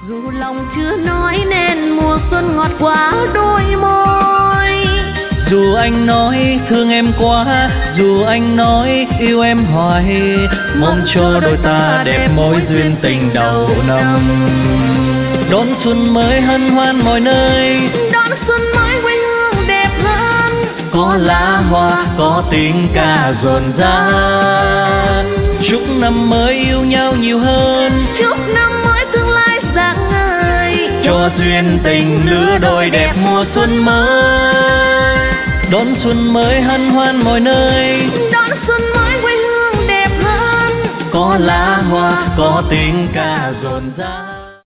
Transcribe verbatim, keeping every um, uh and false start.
Dù lòng chưa nói nên mùa xuân ngọt quá đôi môi. Dù anh nói thương em quá, dù anh nói yêu em hoài, mong cho đôi ta đẹp mối duyên tình đầu năm. Đón xuân mới hân hoan mọi nơi, đón xuân mới quê hương đẹp hơn. Có lá hoa, có tiếng ca rộn rã. Chúc năm mới yêu nhau nhiều hơn, chúc năm mới tương lai sáng ngời. Cho duyên tình lứa đôi đẹp mùa xuân mới. Đón xuân mới hân hoan mọi nơi, đón xuân mới quê hương đẹp hơn. Có lá hoa, có tiếng ca rộn rã.